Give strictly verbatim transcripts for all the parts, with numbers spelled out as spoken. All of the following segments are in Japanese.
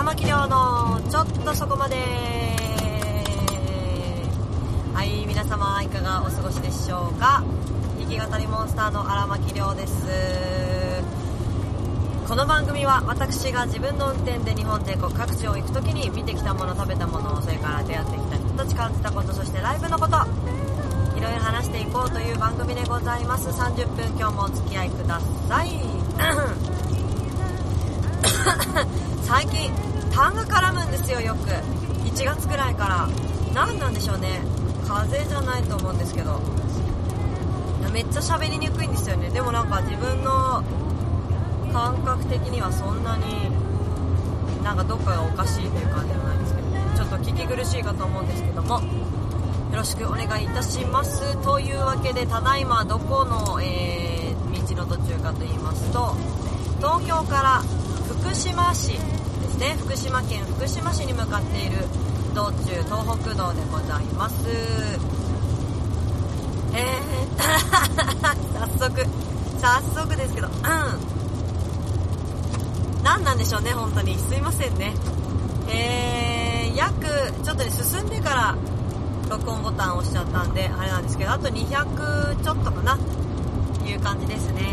巻亮のちょっとそこまで。はい、皆様いかがお過ごしでしょうか。弾き語りモンスターの荒牧亮です。この番組は私が自分の運転で日本全国各地を行くときに見てきたもの、食べたもの、それから出会ってきた人たち、感じたこと、そしてライブのこと、いろいろ話していこうという番組でございます。さんじゅっぷん今日もお付き合いください。最近痰が絡むんですよ、よく。いちがつくらいから。何なんでしょうね、風邪じゃないと思うんですけど、めっちゃ喋りにくいんですよね。でもなんか自分の感覚的にはそんなになんかどっかがおかしいという感じじゃないですけどね、ちょっと聞き苦しいかと思うんですけども、よろしくお願いいたします。というわけで、ただいまどこの、えー、道の途中かと言いますと、東京から福島市ですね、福島県福島市に向かっている道中、東北道でございます。えー、早速早速ですけど、うん、何なんでしょうね、本当にすいませんね。えー、約ちょっとね、進んでから録音ボタンを押しちゃったんであれなんですけど、あとにひゃくちょっとかないう感じですね。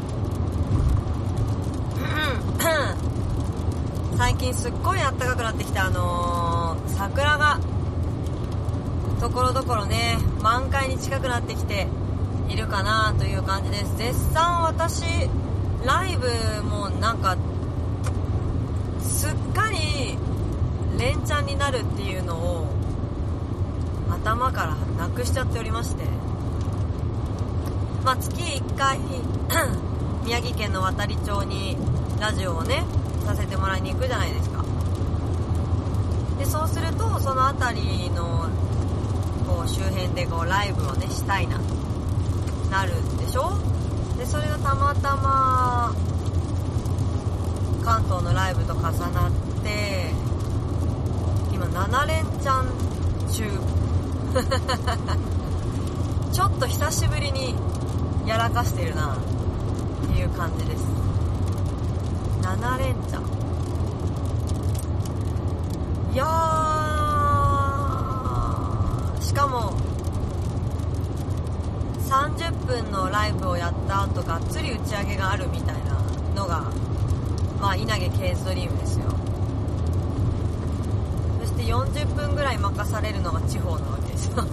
最近すっごい暖かくなってきた。あのー、桜がところどころね、満開に近くなってきているかなという感じです。絶賛私ライブもなんかすっかり連チャンになるっていうのを頭からなくしちゃっておりまして、まあ、月いっかい宮城県の亘理町にラジオをねさせてもらいに行くじゃないですか。でそうするとその辺りのこう周辺でこうライブをねしたいななるんでしょ。でそれがたまたま関東のライブと重なって今なな連チャン中ちょっと久しぶりにやらかしてるなっていう感じです。なな連チャン、いやー、しかもさんじゅっぷんのライブをやった後がっつり打ち上げがあるみたいなのが、まあ稲毛ケーストリームですよ。そしてよんじゅっぷんぐらい任されるのが地方なわけですよ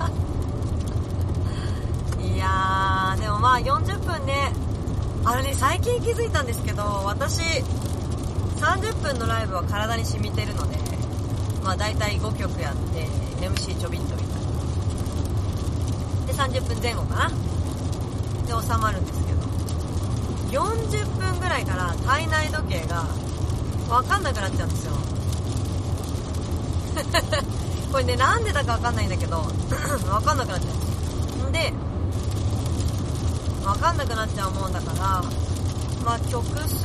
いやー、でもまあよんじゅっぷんね、あれね、最近気づいたんですけど、私さんじゅっぷんのライブは体に染みてるので、まあだいたいごきょくやって エムシー ちょびっとみたいなでさんじゅっぷんぜん後かなで収まるんですけど、よんじゅっぷんぐらいから体内時計が分かんなくなっちゃうんですよこれね、なんでだか分かんないんだけど分かんなくなっちゃうんです。で分かんなくなっちゃうもんだから、まあ曲数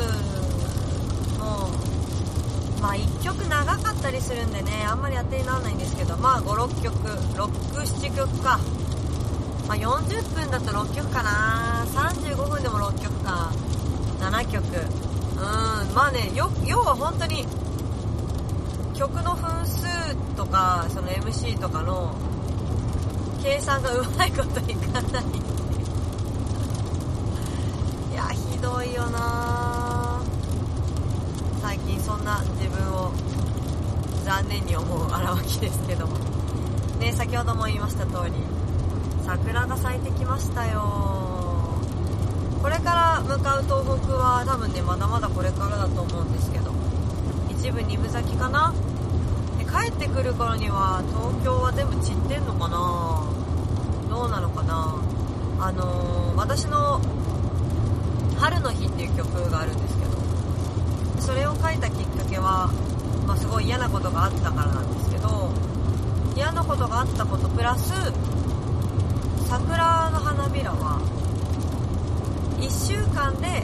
もまあいっきょく長かったりするんでね、あんまり当てにならないんですけど、まあご、ろっきょく、ろく、ななきょくか。まあよんじゅっぷんだとろっきょくかな、さんじゅうごふんでもろっきょくか、ななきょく。うーん、まあね、よ要は本当に曲の分数とかその エムシー とかの計算がうまいこといかないいやひどいよな。最近そんな自分を残念に思う荒牧ですけどもね、先ほども言いました通り桜が咲いてきましたよ。これから向かう東北は多分ねまだまだこれからだと思うんですけど、一部二分咲きかな。で帰ってくる頃には東京は全部散ってんのかな、どうなのかな。あのー、私の春の日っていう曲があるんですけど、それを書いたきっかけは、まあ、すごい嫌なことがあったからなんですけど、嫌なことがあったことプラス桜の花びらはいっしゅうかんで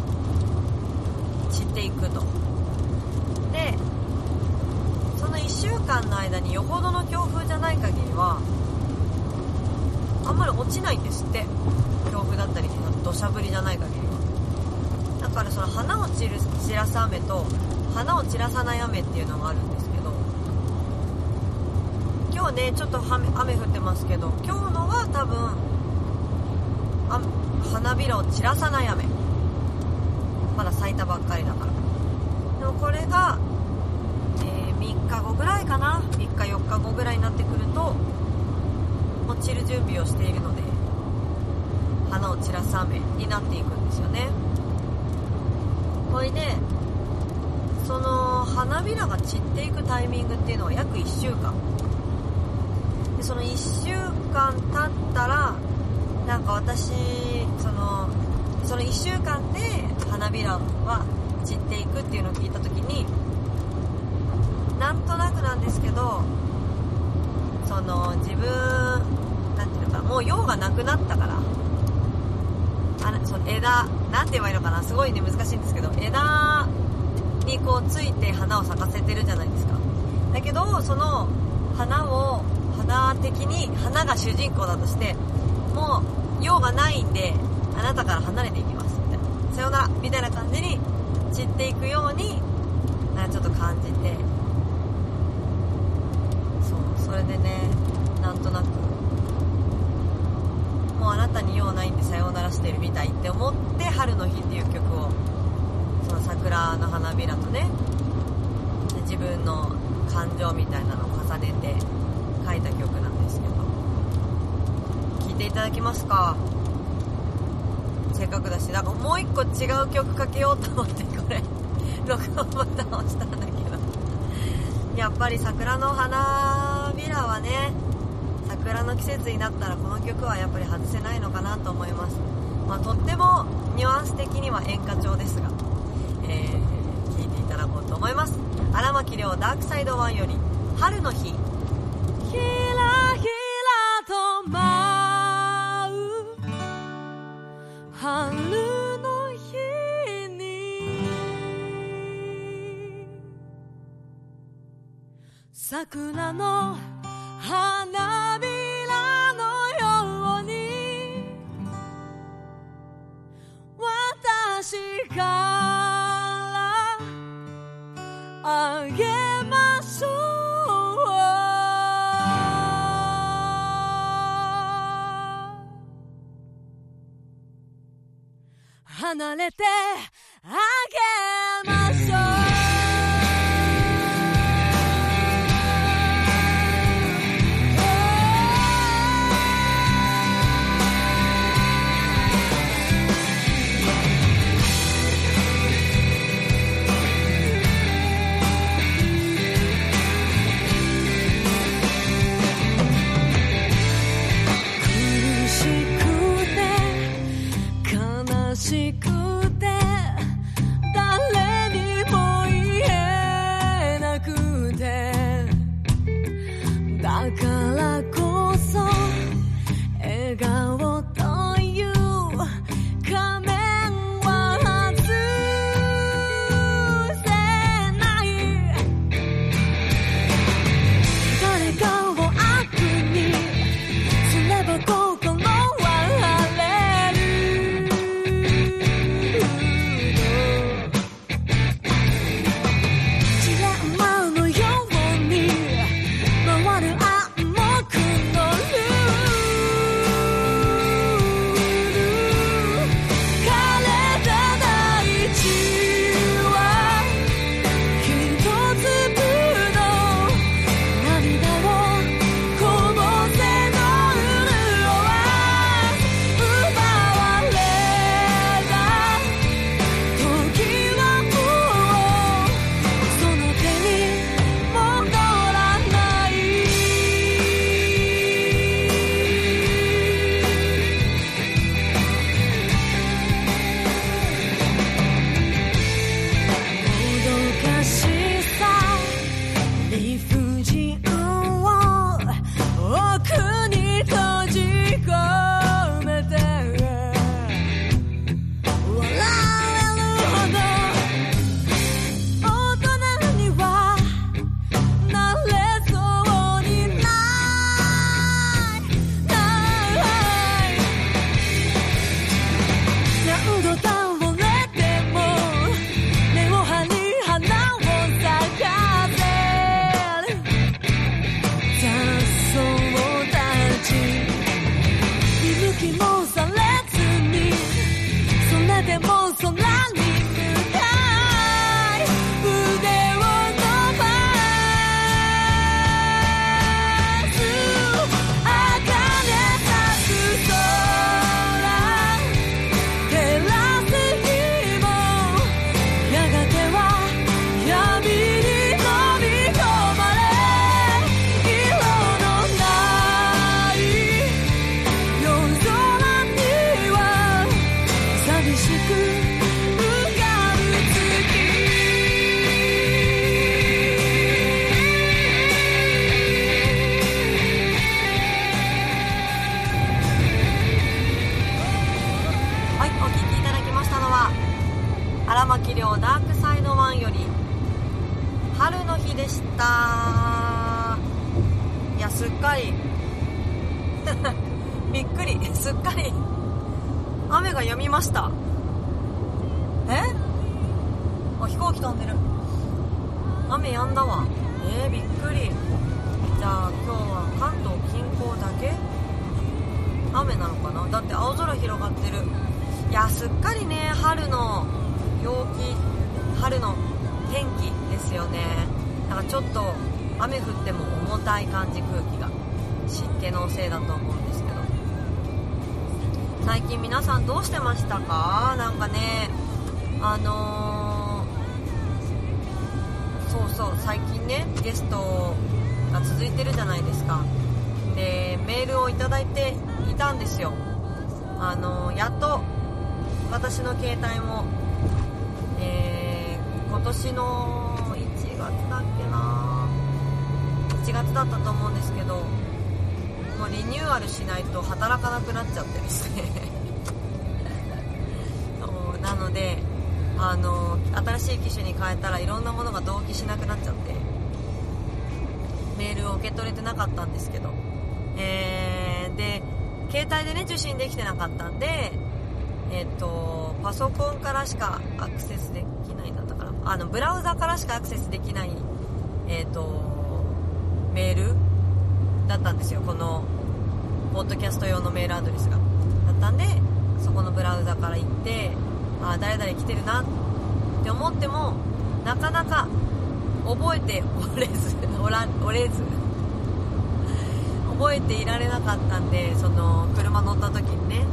散っていくと。でそのいっしゅうかんの間によほどの強風じゃない限りはあんまり落ちないんですって。強風だったり土砂降りじゃない限りは。だからその花を散る散らす雨と花を散らさない雨っていうのがあるんですけど、今日ねちょっと雨降ってますけど、今日のは多分あ花びらを散らさない雨、まだ咲いたばっかりだから。でもこれが、えー、みっかごぐらいかな、みっかよっかごぐらいになってくるともう散る準備をしているので、花を散らす雨になっていくんですよね。ほいでその花びらが散っていくタイミングっていうのは約いっしゅうかんで、そのいっしゅうかん経ったらなんか私そのそのいっしゅうかんで花びらは散っていくっていうのを聞いた時に、なんとなくなんですけど、その自分なんていうのか、もう用がなくなったから、あれその枝なんて言えばいいのかな、すごいね難しいんですけど、枝にこうついて花を咲かせてるじゃないですか。だけどその花を花的に花が主人公だとして、もう用がないんであなたから離れていきますみたいな、さよならみたいな感じに散っていくようになんかちょっと感じて、そうそれでね、なんとなくもうあなたに用ないんでさようならしてるみたいって思って春の日っていう曲を、その桜の花びらとね自分の感情みたいなのを重ねて書いた曲なんですけど、聴いていただけますか？せっかくだし、なんかもう一個違う曲かけようと思ってこれ録音ボタンを押したんだけど、やっぱり桜の花びらはね、桜の季節になったらこの曲はやっぱり外せないのかなと思います。まあ、とってもニュアンス的には演歌調ですが、えー、聴いていただこうと思います。荒牧亮ダークサイドワンより春の日。ひらひらと舞う春の日に桜の花びらのように私からあげましょう。離れてあげましょう。苦しくて誰に春の日でした。いや、すっかりびっくり、すっかり雨が止みました。えあ、飛行機飛んでる。雨止んだわ。えー、びっくり。じゃあ今日は関東近郊だけ雨なのかな。だって青空広がってる。いや、すっかりね、春の陽気、春の天気ですよね。なんかちょっと雨降っても重たい感じ、空気が。湿気のせいだと思うんですけど、最近皆さんどうしてましたか？なんかね、あのー、そうそう、最近ね、ゲストが続いてるじゃないですか。で、メールをいただいていたんですよ。あのー、やっと私の携帯も、えー、今年のいちがつだっけな、いちがつだったと思うんですけど、もうリニューアルしないと働かなくなっちゃってですねなので、あの新しい機種に変えたらいろんなものが同期しなくなっちゃって、メールを受け取れてなかったんですけど、えー、で携帯でね受信できてなかったんで、えっとパソコンからしかアクセスできないんだったかな、あのブラウザからしかアクセスできない、えっとメールだったんですよ。このポッドキャスト用のメールアドレスがだったんで、そこのブラウザから行って、あ、誰々来てるなって思ってもなかなか覚えておれずおらおれず覚えていられなかったんで、その車乗った時にね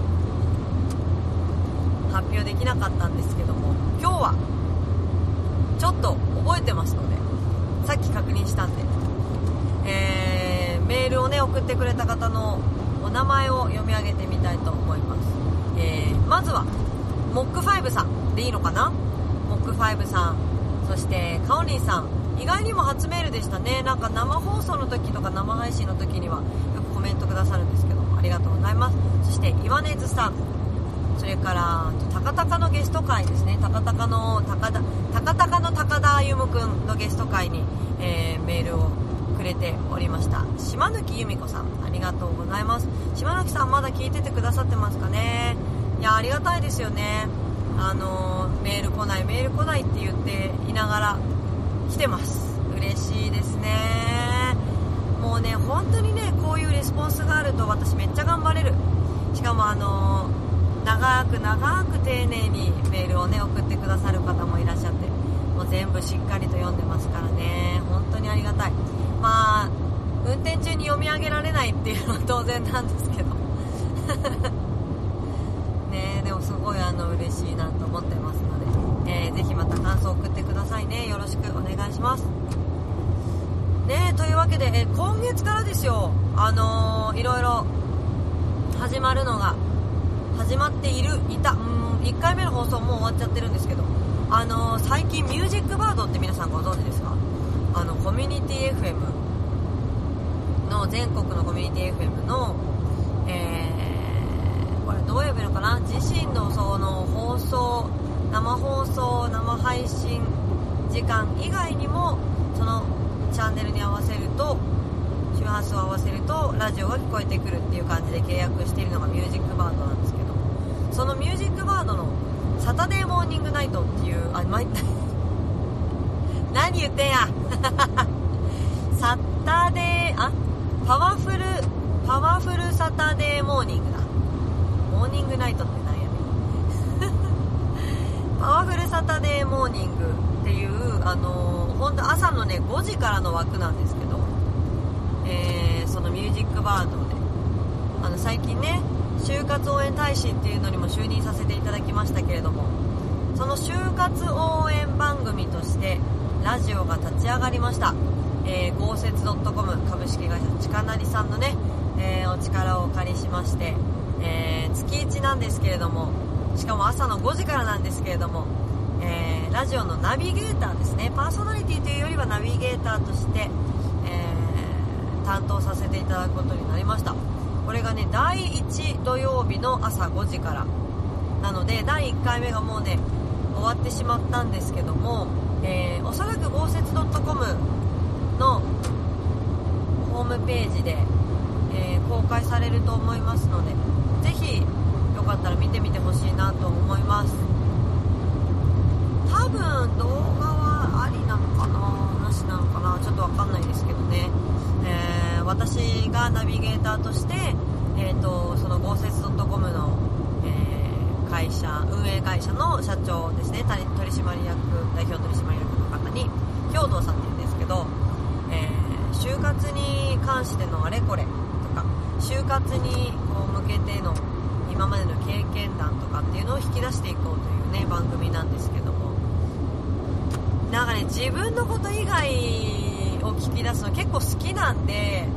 発表できなかったんですけども、今日はちょっと覚えてますので、さっき確認したんで、えー、メールをね送ってくれた方のお名前を読み上げてみたいと思います。えー、まずはモックファイブさんでいいのかな。モックファイブさん、そしてカオリンさん、意外にも初メールでしたね。なんか生放送の時とか生配信の時にはよくコメントくださるんですけど、ありがとうございます。そしてイワネズさん、それからタカタカのゲスト会ですね、タカタカの高田タカタカの高田歩夢くんのゲスト会に、えー、メールをくれておりました。島貫由美子さん、ありがとうございます。島貫さん、まだ聞いててくださってますかね。いや、ありがたいですよね。あのー、メール来ないメール来ないって言っていながら来てます。嬉しいですね。もうね、本当にね、こういうレスポンスがあると私めっちゃ頑張れる。しかもあのー、長く長く丁寧にメールをね送ってくださる方もいらっしゃって、もう全部しっかりと読んでますからね、本当にありがたい。まあ運転中に読み上げられないっていうのは当然なんですけどね、でもすごいあの嬉しいなと思ってますので、えー、ぜひまた感想を送ってくださいね。よろしくお願いしますね。というわけで、えー、今月からですよ、あのー、いろいろ始まるのが始まっているいたうんいっかいめの放送もう終わっちゃってるんですけど、あのー、最近ミュージックバードって皆さんご存知ですか？あのコミュニティ エフエム の全国のコミュニティ エフエム の、えー、これどう呼べるのかな、自身のその放送生放送生配信時間以外にもそのチャンネルに合わせると周波数を合わせるとラジオが聞こえてくるっていう感じで契約しているのがミュージックバードなんですけど、そのミュージックバードのサタデーモーニングナイトっていう、あ、毎回何言ってんやサタデー、あ、パワフルパワフルサタデーモーニングだ。モーニングナイトって何やねんパワフルサタデーモーニングっていう、あのー、本当朝のねごじからの枠なんですけど、えー、そのミュージックバードで、あの最近ね就活応援大使っていうのにも就任させていただきましたけれども、その就活応援番組としてラジオが立ち上がりました。えー、豪雪 .com 株式会社ちかなりさんのね、えー、お力をお借りしまして、えー、月いちなんですけれども、しかも朝のごじからなんですけれども、えー、ラジオのナビゲーターですね、パーソナリティというよりはナビゲーターとして、えー、担当させていただくことになりました。これがねだいいち土曜日の朝ごじからなので、だいいっかいめがもうね終わってしまったんですけども、えー、おそらく豪雪 .com ページで、えー、公開されると思いますので、ぜひよかったら見てみてほしいなと思います。多分動画はありなのかな、なしなのかな、ちょっとわかんないですけどね、えー、私がナビゲーターとして、えー、とその豪雪 .com の、えー、会社運営会社の社長ですね、取締役代表取締役の方に兵藤さんって言うんですけど、えー、就活に関してのあれこれとか、就活にこう向けての今までの経験談とかっていうのを引き出していこうというね番組なんですけども、なんかね、自分のこと以外を聞き出すの結構好きなんで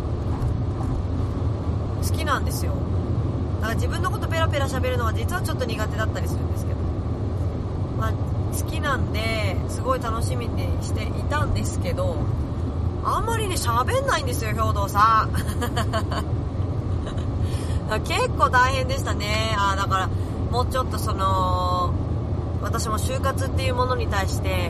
好きなんですよ。だから自分のことペラペラ喋るのは実はちょっと苦手だったりするんですけど、まあ、好きなんですごい楽しみにしていたんですけど、あんまりね喋んないんですよ、兵藤さん結構大変でしたね。あ、だからもうちょっとその私も就活っていうものに対して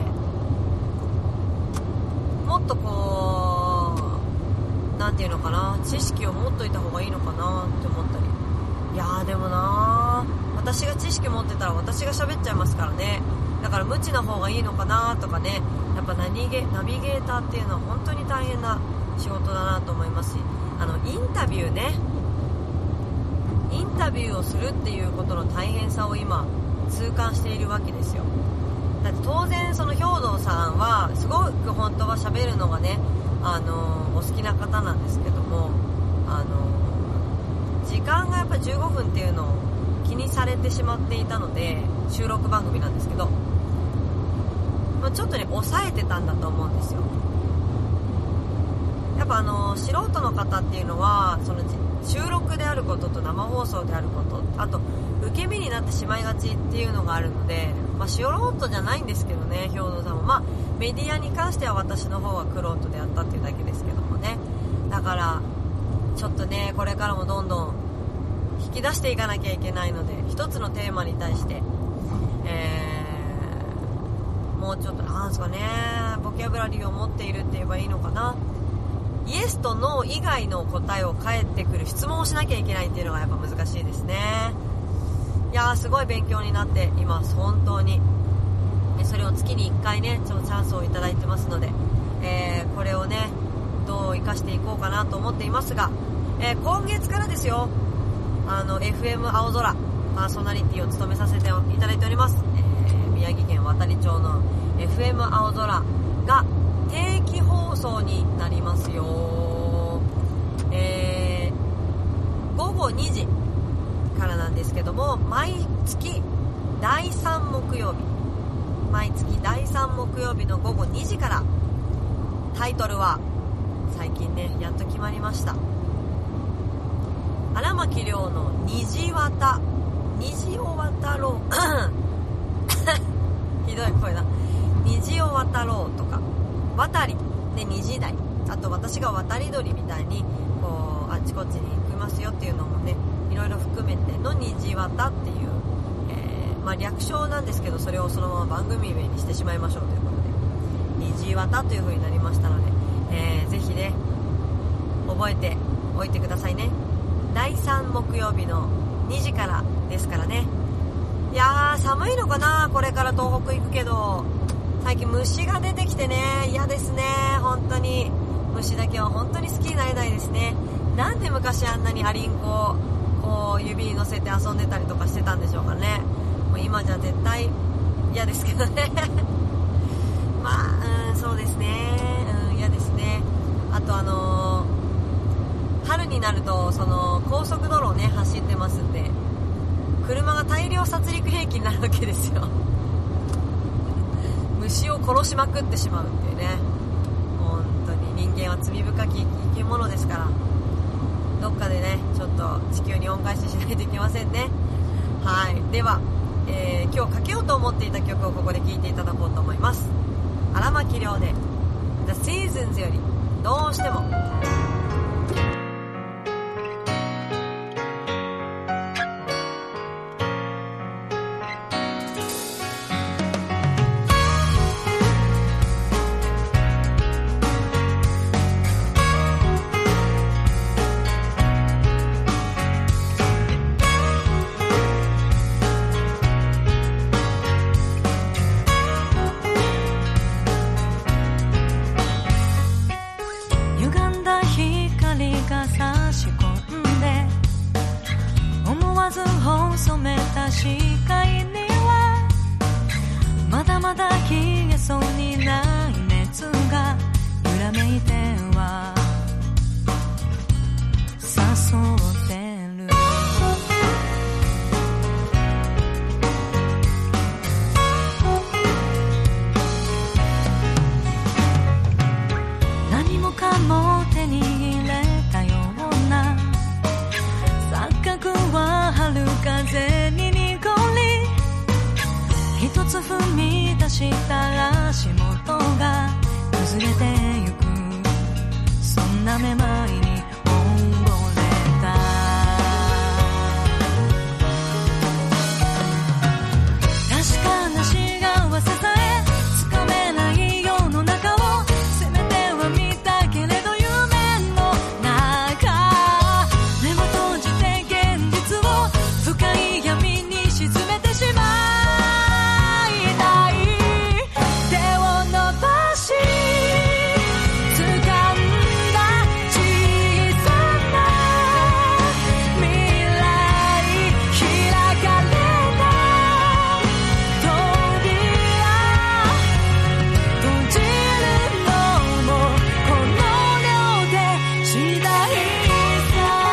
もっとこうなんていうのかな、知識を持っといた方がいいのかなって思ったり、いやーでもなー、私が知識持ってたら私が喋っちゃいますからね。だから無知な方がいいのかなとかね、やっぱナビゲ、ナビゲーターっていうのは本当に大変な仕事だなと思いますし、あのインタビューね、インタビューをするっていうことの大変さを今痛感しているわけですよ。だって当然その兵藤さんはすごく本当は喋るのがね、あのー、お好きな方なんですけども、あのー、時間がやっぱじゅうごふんっていうのを気にされてしまっていたので、収録番組なんですけど、まあ、ちょっとね抑えてたんだと思うんですよ。やっぱあのー、素人の方っていうのはその収録であることと生放送であること、あと受け身になってしまいがちっていうのがあるので、まあ、素人じゃないんですけどね、兵藤さんも、まあ、メディアに関しては私の方は玄人であったっていうだけですけどもね。だからちょっとねこれからもどんどん引き出していかなきゃいけないので、一つのテーマに対して、えー、もうちょっとなんですかね、ボキャブラリーを持っているって言えばいいのかな、イエスとノー以外の答えを返ってくる質問をしなきゃいけないっていうのがやっぱ難しいですね。いやーすごい勉強になっています、本当に。それを月にいっかいねちょっとチャンスをいただいてますので、えー、これをねどう生かしていこうかなと思っていますが、えー、今月からですよ、あの エフエム 青空パーソナリティを務めさせていただいております、えー、宮城県亘理町の エフエム 青空が定期放送になりますよ。えー、午後にじからなんですけども、毎月だいさん木曜日毎月だいさん木曜日の午後にじから、タイトルは最近ねやっと決まりました。荒牧亮の虹渡、虹を渡ろうひどい声だ。虹を渡ろうとか、渡りで虹台、あと私が渡り鳥みたいにこうあちこちに行きますよっていうのもね、いろいろ含めての虹渡っていう、えーまあ、略称なんですけど、それをそのまま番組名にしてしまいましょうということで、虹渡という風になりましたので、えー、ぜひね覚えておいてくださいね。だいさん木曜日のにじからですからね。いやー寒いのかな、これから東北行くけど、最近虫が出てきてね嫌ですね。本当に虫だけは本当に好きになれないですね。なんで昔あんなにアリンコをこう指に乗せて遊んでたりとかしてたんでしょうかね。もう今じゃ絶対嫌ですけどねまあ、うん、そうですね、うん、嫌ですね。あとあのー、春になるとその高速道路をね走ってますんで、車が大量殺戮兵器になるわけですよ虫を殺しまくってしまうっていうね。本当に人間は罪深き生き物ですから、どっかでねちょっと地球に恩返ししないといけませんね。はい、では、えー、今日かけようと思っていた曲をここで聴いていただこうと思います。荒牧亮で The Seasons よりどうしても。 れてゆく、そんなめまいに溺れた。確かな幸せさえつかめない世の中をせめては見たけれど、夢の中目を閉じて現実を深い闇に沈めてしまいたい。手を伸ばし掴んだ小さな未来、開かれた扉、閉じるのもこの両手次第さ。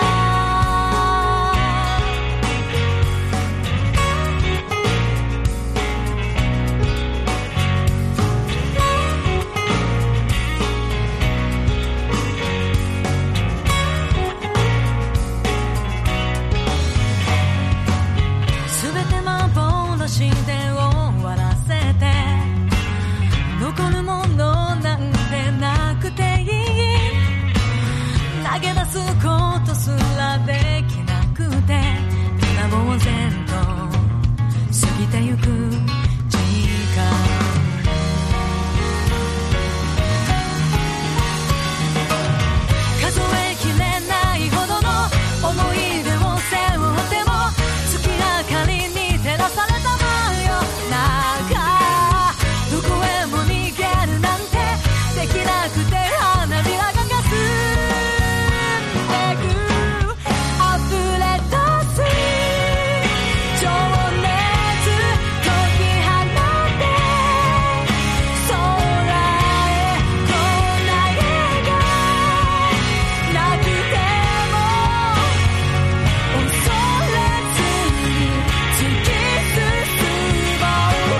すべて幻で終わらせて、残るものなんてなくていい。投げ出すことすらできなくて、ただ呆然と過ぎてゆく時間。数えきれないほどの思い出を背負っても、月明かりに照らされた真夜中、どこへも逃げるなんてできなくて、花びらがかすんでく、溢れ出す情熱解き放って空へこんな絵がなくても恐れずに突き進もう。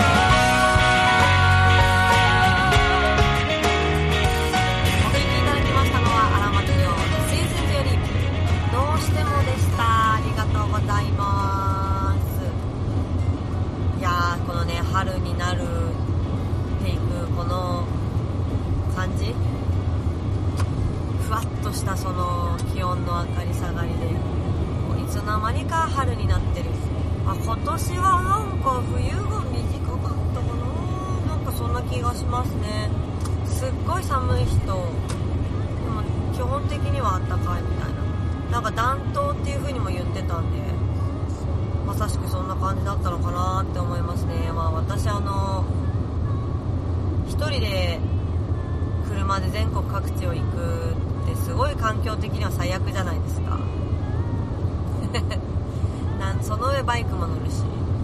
お聞きいただきましたのは荒牧亮シーズンよりどうしてもでした。ありがとうございます。いやー、このね、春になるっていくこの感じ、ふわっとしたその気温の上がり下がりで、もういつの間にか春になってる。あ、今年はなんか冬が短かったかな、なんかそんな気がしますね。すっごい寒い日と、でも基本的にはあったかいみたいな、なんか暖冬っていう風にも言ってたんで、まさしくそんな感じだったのかなって思いますね。まあ私あの一人で車で全国各地を行くってすごい環境的には最悪じゃないですかなんその上バイクも乗るし、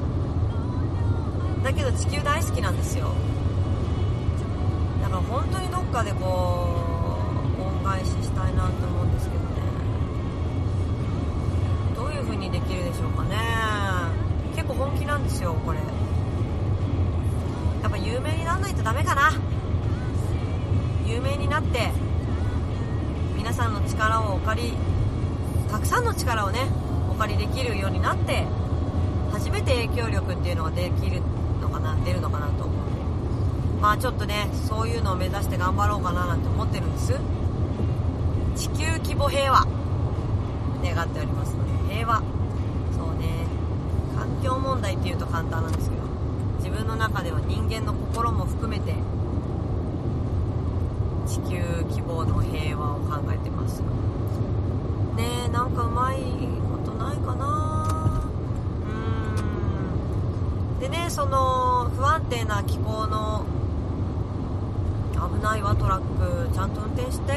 だけど地球大好きなんですよ。だから本当にどっかでこう恩返ししたいなと思うんですけどね。どういう風にできるでしょうかね。結構本気なんですよこれ。やっぱ有名にならないとダメかな。有名になって皆さんの力をお借り、たくさんの力をねお借りできるようになって、初めて影響力っていうのができるのかな、出るのかなと思う。まあちょっとね、そういうのを目指して頑張ろうかななんて思ってるんです。地球規模平和願っておりますので、平和、そうね、環境問題っていうと簡単なんですけど、自分の中では人間の心も含めて地球規模の平和を考えてますね。え、なんかうまいことないかな。うーんでね、その不安定な気候の、危ないわトラックちゃんと運転して、え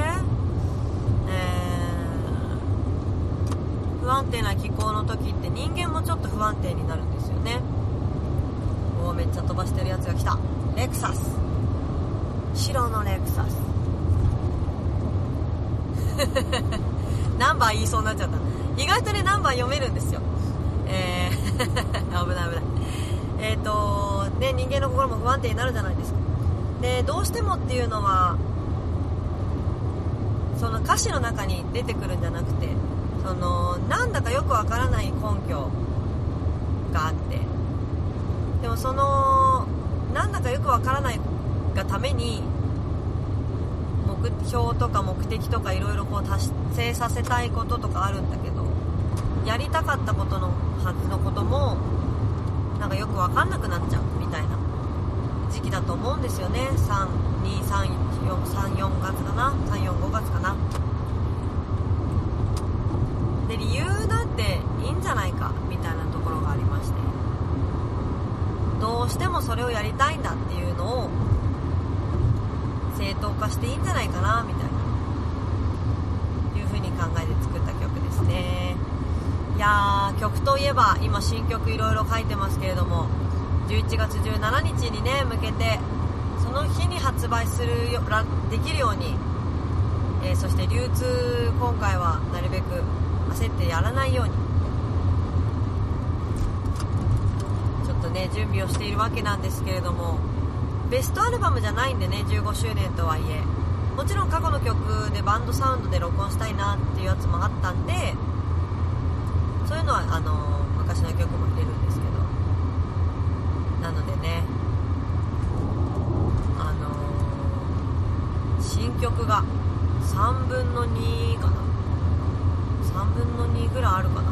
ー、不安定な気候の時って人間もちょっと不安定になるんですよね。おー、めっちゃ飛ばしてるやつが来た。レクサス、白のレクサスナンバー言いそうになっちゃった。意外とねナンバー読めるんですよ。えー、危ない危ない。えーとね、人間の心も不安定になるじゃないですか。で、どうしてもっていうのはその歌詞の中に出てくるんじゃなくて、そのなんだかよくわからない根拠があって、でもそのなんだかよくわからないがために目標とか目的とかいろいろこう達成させたいこととかあるんだけど、やりたかったことのはずのこともなんかよく分かんなくなっちゃうみたいな時期だと思うんですよね。さん、に、さん、よん、さん、よんがつかな、さん、よん、ごがつかな。で理由だっていいんじゃないかみたいなところがありまして、どうしてもそれをやりたいんだっていうのを正当化していいんじゃないかなみたいないう風に考えて作った曲ですね。いやー、曲といえば今新曲いろいろ書いてますけれども、じゅういちがつじゅうしちにちにね向けてその日に発売するよできるように、えー、そして流通今回はなるべく焦ってやらないようにちょっとね準備をしているわけなんですけれども、ベストアルバムじゃないんでね、じゅうごしゅうねんとはいえもちろん過去の曲でバンドサウンドで録音したいなっていうやつもあったんで、そういうのはあの昔の曲も入れるんですけど、なのでね、あのー、新曲がさんぶんのにかな、さんぶんのにぐらいあるかな。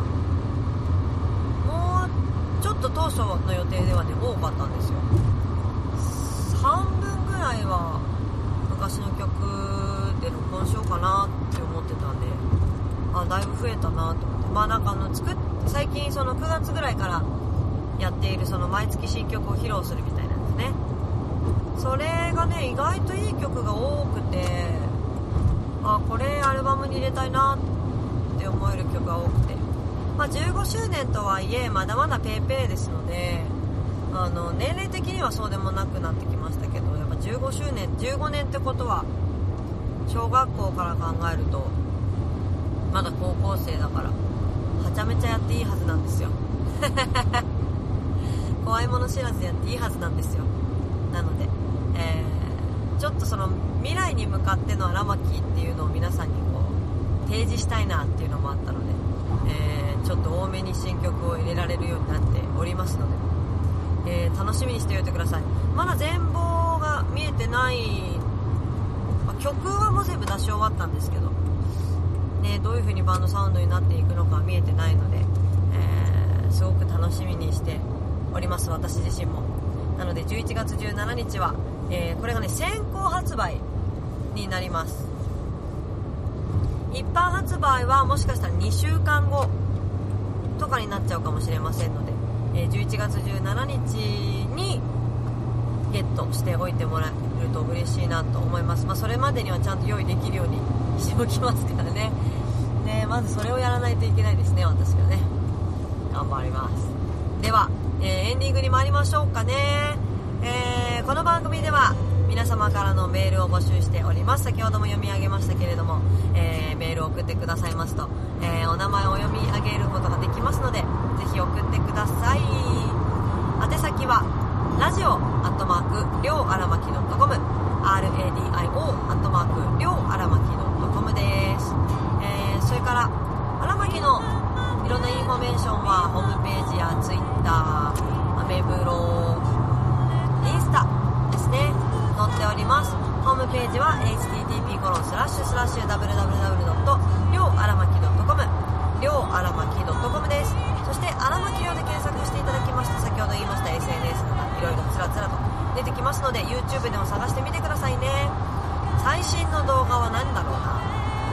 もうちょっと当初の予定ではね多かったんですよ。さんぶんぐらいは昔の曲で録音しようかなって思ってたんで、あ、だいぶ増えたなと思って、まあなんかあの作っ最近そのくがつぐらいからやっているその毎月新曲を披露するみたいなんですね。それがね意外といい曲が多くて、あ、これアルバムに入れたいなって思える曲が多くて、まあ、じゅうごしゅうねんとはいえまだまだペーペーですので、あの年齢的にはそうでもなくなってきましたけど、やっぱじゅうごしゅうねんじゅうごねんってことは小学校から考えるとまだ高校生だからはちゃめちゃやっていいはずなんですよ怖いもの知らずやっていいはずなんですよ。なので、えー、ちょっとその未来に向かっての荒牧っていうのを皆さんにこう提示したいなっていうのもあったので、えー、ちょっと多めに新曲を入れられるようになっておりますので、えー、楽しみにしておいてください。まだ全貌が見えてない、まあ、曲はもう全部出し終わったんですけど、ね、どういう風にバンドサウンドになっていくのか見えてないので、えー、すごく楽しみにしております、私自身も。なのでじゅういちがつじゅうしちにちは、えー、これがね先行発売になります。一般発売はもしかしたらにしゅうかんごとかになっちゃうかもしれませんので、えー、じゅういちがつじゅうしちにちにゲットしておいてもらえると嬉しいなと思います。まあ、それまでにはちゃんと用意できるようにしておきますからね。ね、まずそれをやらないといけないですね、私がね。頑張ります。では、えー、エンディングに参りましょうかね。えー、この番組では皆様からのメールを募集しております。先ほども読み上げましたけれども、えー、メールを送ってくださいますと、えー、お名前を読み上げることができますので、ぜひ送ってください。宛先はラジオアットマークりょうあらまき .com、 アールエーディーアイオー アットマークりょうあらまき .com です。えー、それからあらまきのいろんなインフォメーションはホームページやツイッター、アメブロ、インスタですね、載っております。ホームページは エイチティーティーピーコロンスラッシュスラッシュダブリュダブリュダブリュドットりょうあらまき .com、 りょうあらまき .com です。そしてあらまきりょうで検索していただきました、先ほど言いました エスエヌエス がいろいろつらつらと出てきますので YouTube でも探してみてくださいね。最新の動画は何だろうな、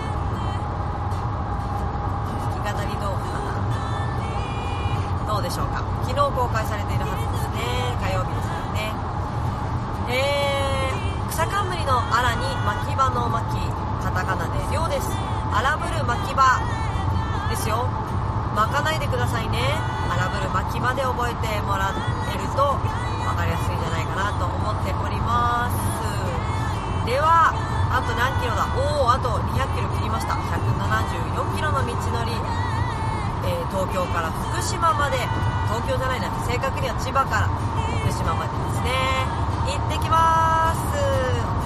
弾き語り動画かな、どうでしょうか。昨日公開されているはずですね、火曜日ですからね。えー、草冠のあらに巻き場の巻き、カタカナでりょうです。荒ぶる巻き場ですよ。巻かないでくださいね。荒ぶる巻き場で覚えてもらえると分かりやすいんじゃないかなと思っております。ではあと何キロだ、おお、あとにひゃくキロ切りました。ひゃくななじゅうよんキロの道のり、えー、東京から福島まで、東京じゃないな、正確には千葉から福島までですね、行ってきまーす。